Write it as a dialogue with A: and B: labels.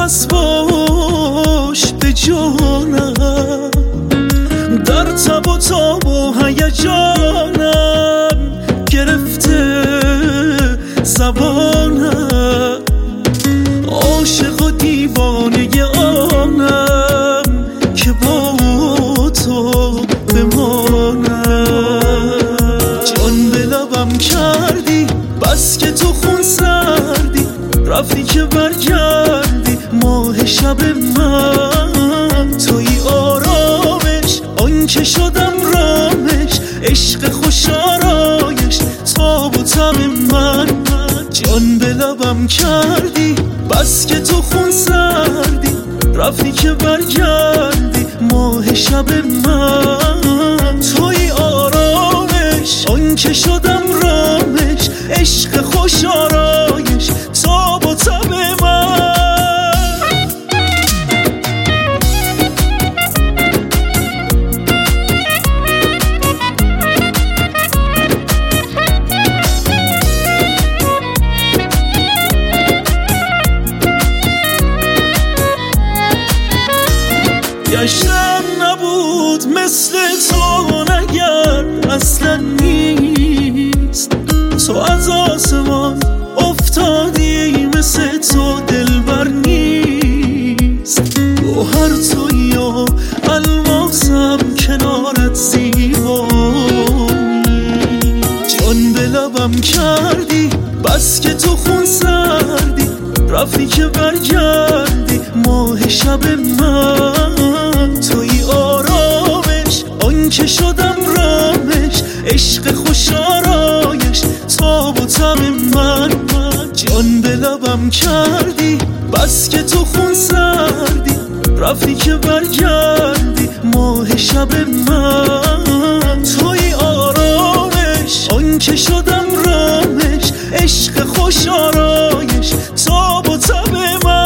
A: هست باش به جانم، در تب و تاب و هیجانم گرفته زبانم، عاشق و دیوانه آنم که با تو بمانم. جان به لبم کردی بس که تو خون سردی، رفتی که برگردی ماه شب من. توی آرامش آن که شدم رامش، عشق خوش آرایش تاب و تب من. جان به لبم کردی بس که تو خون سردی، رفتی که برگردی ماه شب من. توی آرامش آن که شدم رامش، عشق خوش آرایش تاب و تب من. گشتم نبود مثل تو نگر اصلا نیست، تو از آسمان افتادی مثل تو دلبر نیست. گوهر تویی و الماسم کنارت زیبایی. جان به لبم کردی بس که تو خون سردی، رفتی که برگردی ماه شب من. توی آرامش آن که شدم رامش، عشق خوش آرایش تاب و تب من. جان به لبم کردی بس که تو خون سردی، رفتی که برگردی ماه شب من. توی آرامش آن که شدم رامش، عشق خوش آرایش تاب و تب من.